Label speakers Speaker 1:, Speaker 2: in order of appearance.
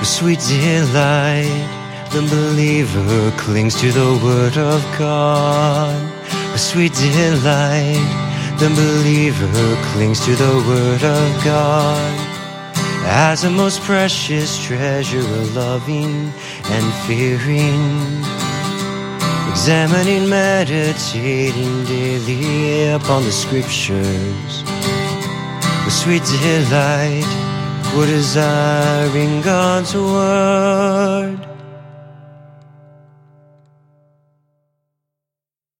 Speaker 1: With sweet delight, the believer clings to the Word of God. With sweet delight, the believer clings to the Word of God. As a most precious treasure, loving and fearing, examining, meditating daily upon the Scriptures. With sweet delight, we're desiring God's Word.